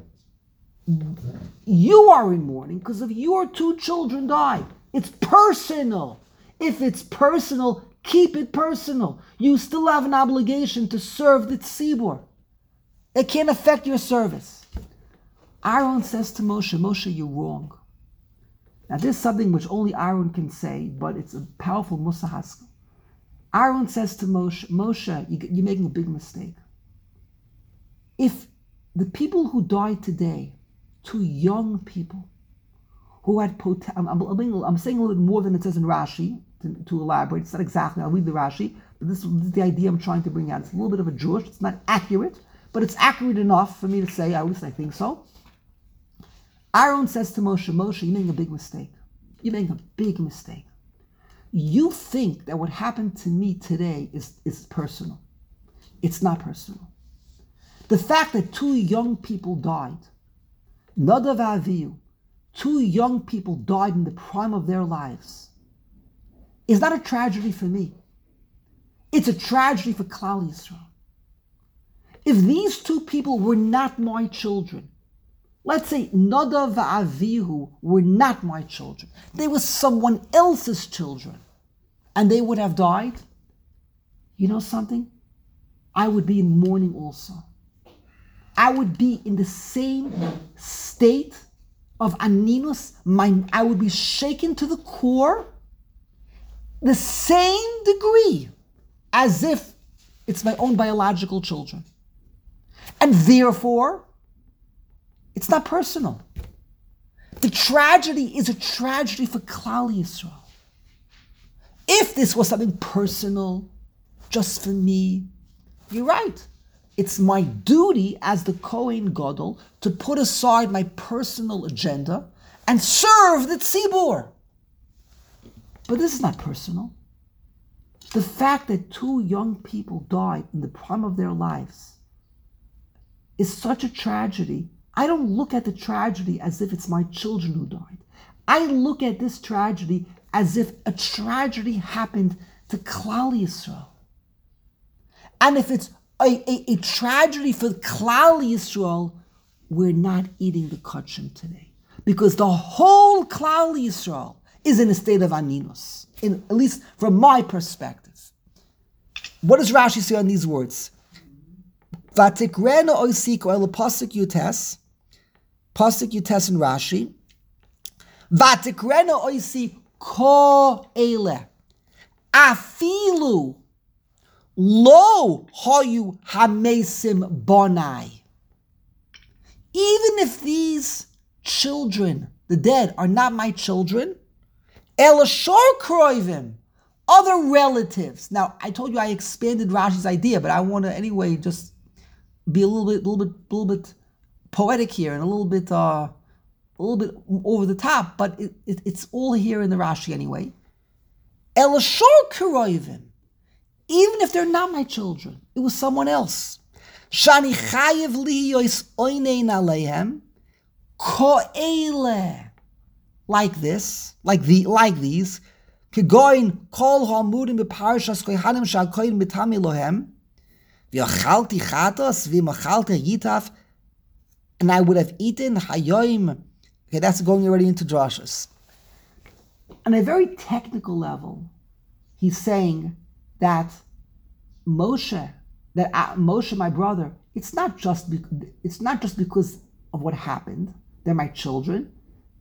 You are in mourning because of your two children died. It's personal. If it's personal, keep it personal. You still have an obligation to serve the tzibur. It can't affect your service. Aaron says to Moshe, Moshe, you're wrong. Now this is something which only Aaron can say, but it's a powerful Mussar Haskel. Aaron says to Moshe, Moshe, you're making a big mistake. If the people who died today, two young people who had I'm saying a little bit more than it says in Rashi to elaborate. It's not exactly. I'll read the Rashi. This is the idea I'm trying to bring out. It's a little bit of a Jewish. It's not accurate, but it's accurate enough for me to say, at least I think so. Aaron says to Moshe, Moshe, you're making a big mistake. You're making a big mistake. You think that what happened to me today is personal. It's not personal. The fact that 2 young people died, Nadav and Avihu, 2 young people died in the prime of their lives, is not a tragedy for me. It's a tragedy for Klal Yisrael. If these 2 people were not my children, let's say Nadav and Avihu were not my children, they were someone else's children, and they would have died, you know something? I would be in mourning also. I would be in the same state of aninus. I would be shaken to the core, the same degree as if it's my own biological children. And therefore, it's not personal. The tragedy is a tragedy for Klal Yisrael. If this was something personal, just for me, you're right. It's my duty as the Kohen Gadol to put aside my personal agenda and serve the tzibur. But this is not personal. The fact that 2 young people died in the prime of their lives is such a tragedy. I don't look at the tragedy as if it's my children who died. I look at this tragedy as if a tragedy happened to Klal Yisrael. And if it's a tragedy for Klal Yisrael, we're not eating the kachim today. Because the whole Klal Yisrael is in a state of aninus, at least from my perspective. What does Rashi say on these words? Vatikrena oisiko el pasuk yutes in Rashi. Vatikrena oisi ko ele afilu lo hoyu hamesim bonai. Even if these children, the dead, are not my children, elashor kroivim, other relatives. Now, I told you I expanded Rashi's idea, but I want to anyway just be a little bit poetic here and a little bit over the top. But it's all here in the Rashi anyway. Elashor kroivim, even if they're not my children, it was someone else. Shani chayev liyos oinein aleihem ko'ele, like these. Kegoin kol ha'amurim beparshas kohanim sha'koyin mitami lohem v'achalti chatos v'machalti yitaf, and I would have eaten hayoim. Okay, that's going already into drashas. On a very technical level, he's saying that Moshe, my brother, it's not just because of what happened. They're my children.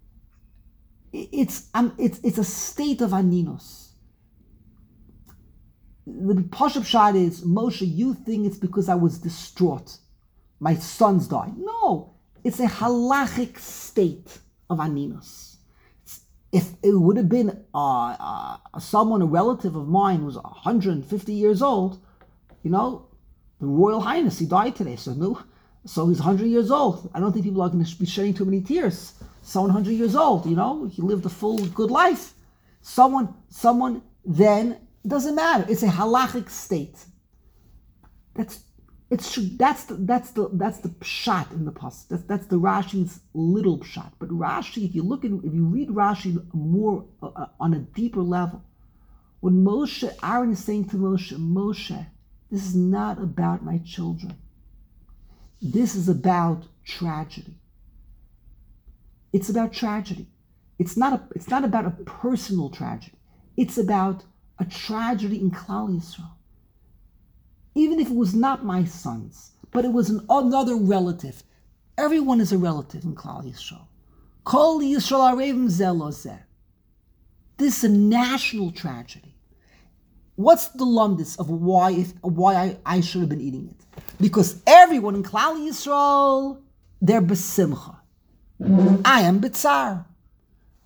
It's a state of aninus. The Pashup shot is, Moshe, you think it's because I was distraught. My sons died. No, it's a halachic state of aninus. If it would have been someone, a relative of mine, who's 150 years old, the Royal Highness, he died today, so he's 100 years old. I don't think people are going to be shedding too many tears. Someone 100 years old, he lived a full, good life. Someone, then, it doesn't matter. It's a halachic state. That's the pshat in the pasuk. That's the Rashi's little pshat. But Rashi, if you read Rashi more on a deeper level, when Aaron is saying to Moshe, this is not about my children. This is about tragedy. It's about tragedy. It's not about a personal tragedy. It's about a tragedy in Klal Yisrael. Even if it was not my sons, but it was another relative. Everyone is a relative in Klal Yisrael. Kol Yisrael arevim zeh lo zeh. This is a national tragedy. What's the lumdus of why I should have been eating it? Because everyone in Klal Yisrael, they're besimcha. I am b'tzar.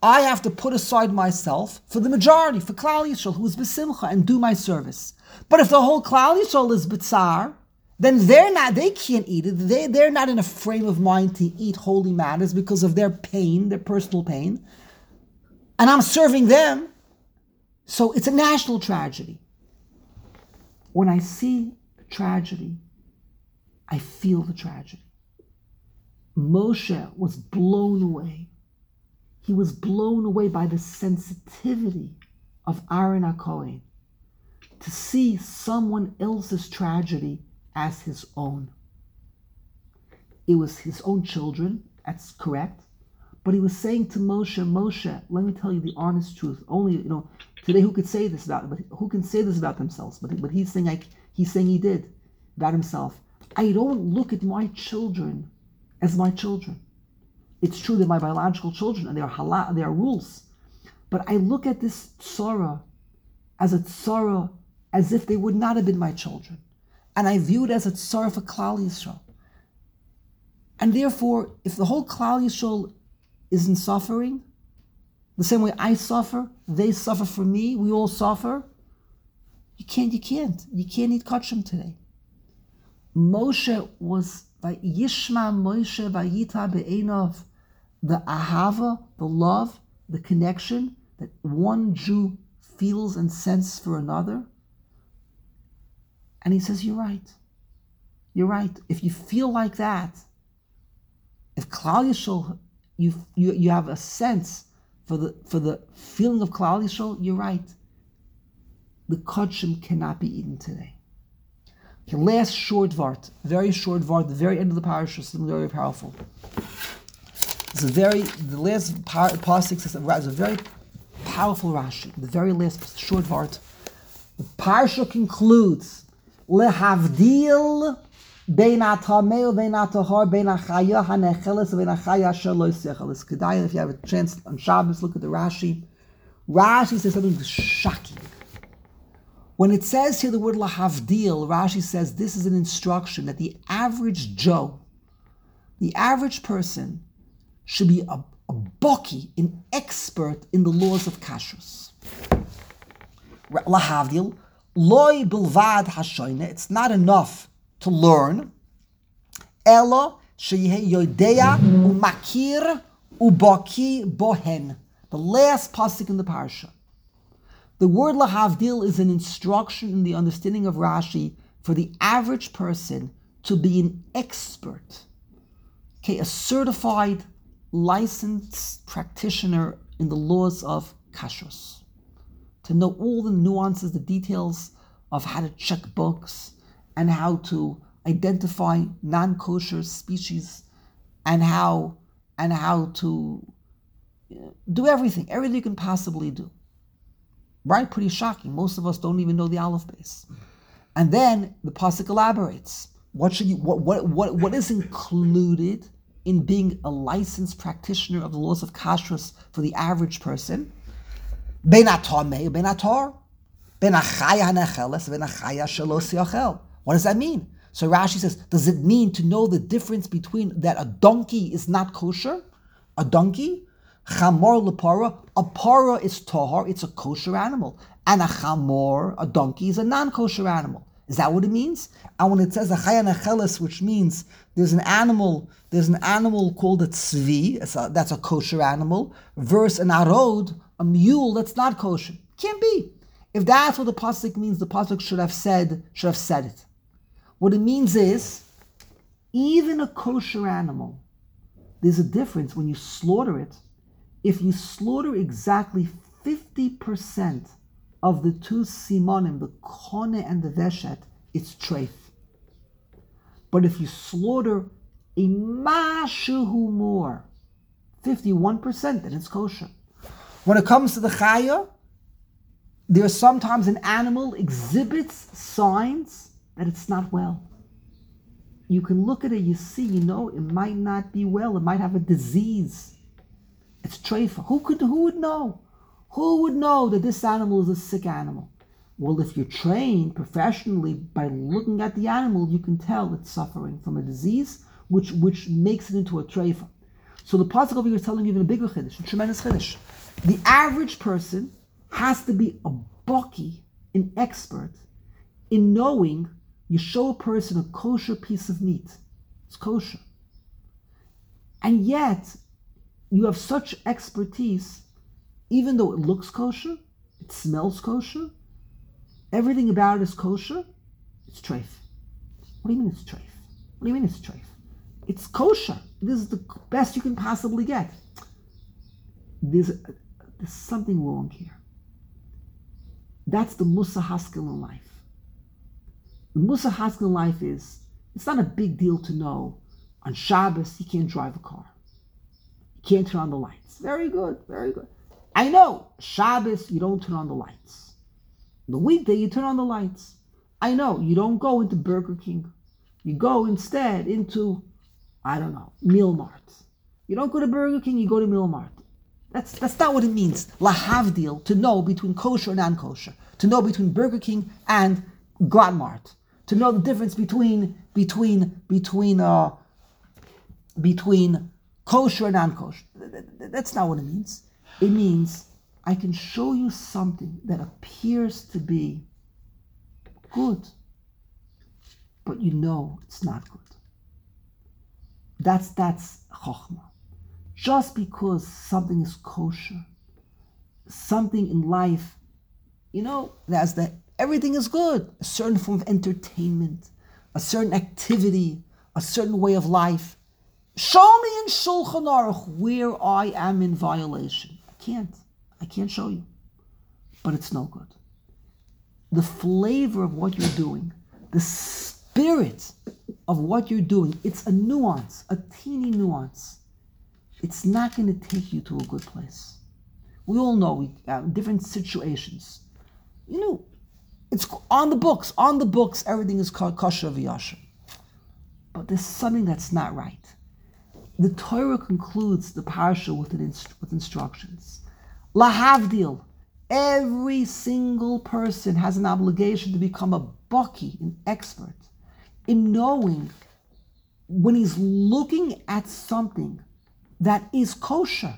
I have to put aside myself for the majority, for Klal Yisrael, who is b'simcha, and do my service. But if the whole Klal Yisrael is b'tzar, then they can't eat it. They're not in a frame of mind to eat holy matters because of their pain, their personal pain. And I'm serving them. So it's a national tragedy. When I see a tragedy, I feel the tragedy. Moshe was blown away. He was blown away by the sensitivity of Aaron HaKohen to see someone else's tragedy as his own. It was his own children, that's correct. But he was saying to Moshe, Moshe, let me tell you the honest truth. Only, today who could say this about, but who can say this about themselves? But he's saying he did about himself. I don't look at my children as my children. It's true they're my biological children and they are rules. But I look at this tzara as a tzara as if they would not have been my children. And I view it as a tzara for Klal Yisrael. And therefore, if the whole Klal Yisrael isn't suffering, the same way I suffer, they suffer for me, we all suffer, you can't eat kachim today. Moshe was Yishma Moshe Vayita Be'enov, the ahava, the love, the connection that one Jew feels and senses for another. And he says, you're right. You're right. If you feel like that, if Klal Yisrael, you have a sense for the feeling of Klal Yisrael, you're right. The kachim cannot be eaten today. Okay, last short vart, very short vart, the very end of the parasha, something very powerful. The last pasuk is a very powerful Rashi. The very last short vart. The parasha concludes, lehavdil bein atamei bein atahar bein achaya hanecheles bein achaya asher lo yisecheles. Kedai, if you have a chance on Shabbos, look at the Rashi. Rashi says something shocking. When it says here the word lahavdil, Rashi says this is an instruction that the average Joe, the average person, should be a baki, an expert in the laws of kashrus. Lahavdil, loy bilvad hashoyne, it's not enough to learn. Elo sheyeh yodeya umakir ubaki bohen. The last pasuk in the parsha. The word lahavdil is an instruction in the understanding of Rashi for the average person to be an expert, okay, a certified, licensed practitioner in the laws of kashrus, to know all the nuances, the details of how to check books and how to identify non-kosher species and how to do everything you can possibly do. Right? Pretty shocking. Most of us don't even know the aleph base. And then the pasuk elaborates. What is included in being a licensed practitioner of the laws of kashrus for the average person? Ben atamei, ben atar, ben achaya hanecheles, ben achaya shelo siachel. What does that mean? So Rashi says, does it mean to know the difference between that a donkey is not kosher? A donkey? Chamor lepara, a para is tahar, it's a kosher animal. And a chamor, a donkey, is a non-kosher animal. Is that what it means? And when it says a chaya necheles, which means there's an animal called a tzvi, that's a kosher animal, versus an arod, a mule that's not kosher. Can't be. If that's what the pasuk means, the pasuk should have said it. What it means is, even a kosher animal, there's a difference when you slaughter it. If you slaughter exactly 50% of the two simonim, the kone and the veshet, it's treif. But if you slaughter a mashuhu more, 51%, then it's kosher. When it comes to the chaya, there are sometimes an animal exhibits signs that it's not well. You can look at it, you see, it might not be well, it might have a disease. It's treifa. Who would know? Who would know that this animal is a sick animal? Well, if you're trained professionally by looking at the animal, you can tell it's suffering from a disease which makes it into a treifa. So the pasuk over here is telling you even a bigger chiddush, a tremendous chiddush. The average person has to be a baki, an expert, in knowing you show a person a kosher piece of meat. It's kosher. And yet, you have such expertise, even though it looks kosher, it smells kosher, everything about it is kosher, it's treif. What do you mean it's treif? What do you mean it's treif? It's kosher. This is the best you can possibly get. There's something wrong here. That's the Musa Haskell in life. The Musa Haskell in life is, it's not a big deal to know on Shabbos you can't drive a car. You can't turn on the lights. Very good, very good. I know, Shabbos you don't turn on the lights. The weekday you turn on the lights. I know, you don't go into Burger King. You go instead into, I don't know, Meal Mart. You don't go to Burger King, you go to Meal Mart. That's not what it means. Lahavdil, to know between kosher and non-kosher. To know between Burger King and Grand Mart. To know the difference between kosher and non-kosher. That's not what it means. It means I can show you something that appears to be good, but you know it's not good. That's chokhmah. Just because something is kosher, something in life, that's that everything is good. A certain form of entertainment, a certain activity, a certain way of life. Show me in Shulchan Aruch where I am in violation. I can't show you. But it's no good. The flavor of what you're doing, the spirit of what you're doing, it's a nuance, a teeny nuance. It's not going to take you to a good place. We all know we have different situations. It's on the books, everything is kosher v'yasher. But there's something that's not right. The Torah concludes the parsha with instructions. Lahavdil, every single person has an obligation to become a baki, an expert, in knowing when he's looking at something that is kosher.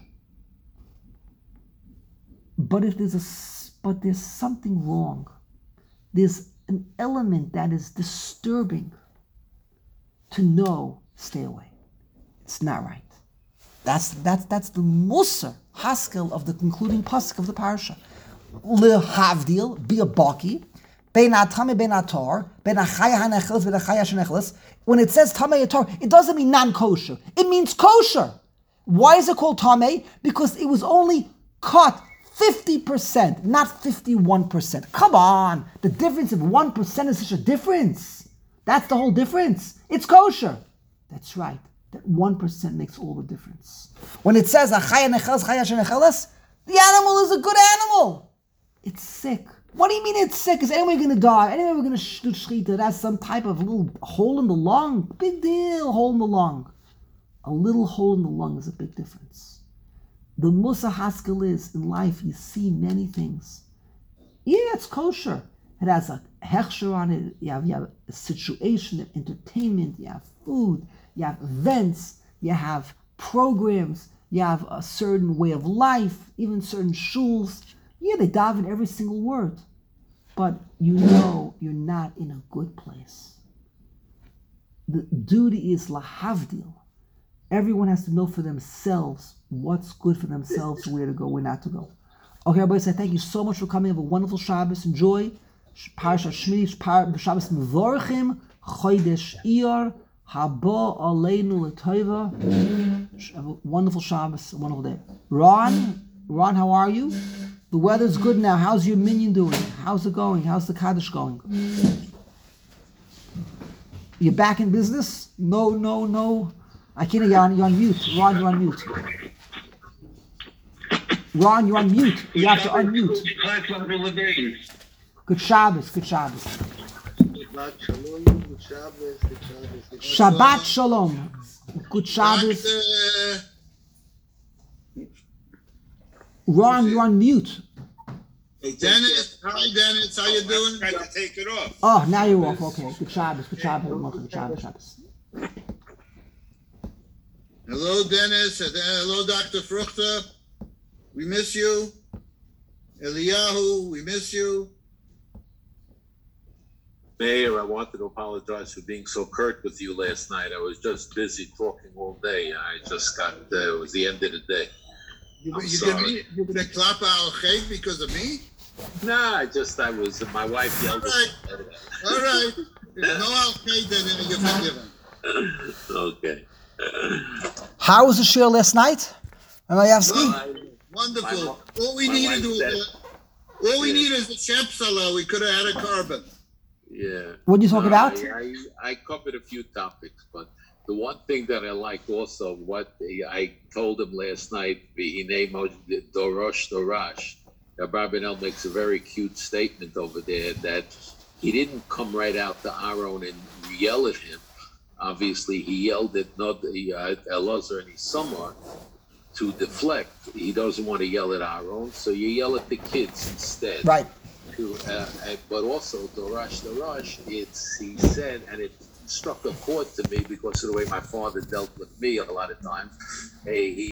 But there's something wrong. There's an element that is disturbing. To know, stay away. It's not right. That's the Musar Haskell of the concluding pasuk of the parsha. Lehavdil, be a baki. Bein atame, bein atar, bein achaya hanecheles, bein achaya shenecheles. When it says tamei atar, it doesn't mean non-kosher. It means kosher. Why is it called tamei? Because it was only cut 50%, not 51%. Come on, the difference of 1% is such a difference. That's the whole difference. It's kosher. That's right. That 1% makes all the difference. When it says achaya necheles, chaya shenecheles, the animal is a good animal. It's sick. What do you mean it's sick? Is anyone going to die? Anyone going to do shechita? That's some type of little hole in the lung. Big deal, hole in the lung. A little hole in the lung is a big difference. The Musa Haskell is, in life, you see many things. Yeah, it's kosher. It has a hechsher on it. You have a situation of entertainment. You have food. You have events. You have programs. You have a certain way of life. Even certain shuls. Yeah, they daven every single word. But you know you're not in a good place. The duty is lahavdil. Everyone has to know for themselves what's good for themselves, where to go, where not to go. Okay, everybody, say thank you so much for coming. Have a wonderful Shabbos. Enjoy. Parashat Shmini, Shabbos Mevorchim, Chodesh Iyar, Haba Aleinu L'Tova. Have a wonderful Shabbos, a wonderful day. Ron, how are you? The weather's good now. How's your minion doing? How's it going? How's the Kaddish going? You're back in business? No. I can't hear you. You're on mute. Ron, you're on mute. Ron, you're on mute. You have to unmute. Good Shabbos. Shabbat Shalom. Good Shabbos. Ron, you're on mute. Hey, Dennis. Hi, Dennis. How you doing? I tried to take it off. Oh, now you're off. Okay. Good Shabbos. Good Shabbos. Hello, Dennis. Hello, Dr. Fruchter. We miss you. Eliyahu, we miss you. Mayor, I wanted to apologize for being so curt with you last night. I was just busy talking all day. I just got, it was the end of the day. You're sorry. going to clap our cake because of me? Nah, my wife yelled at me. All right. If no al-Qaeda, then you're forgiven. Okay. How was the shir last night? Ramayevsky? Wonderful. All we need is a shepsala. We could have had a carbon. Yeah. What did you talk about? I covered a few topics, but the one thing that I liked also, what I told him last night, Dorosh Dorash, that Barbanel makes a very cute statement over there that he didn't come right out to Aaron and yell at him. Obviously, he yelled at Elazar and Isamar to deflect. He doesn't want to yell at Aaron, so you yell at the kids instead. Right. But also, Dorash, he said, and it struck a chord to me because of the way my father dealt with me a lot of times. He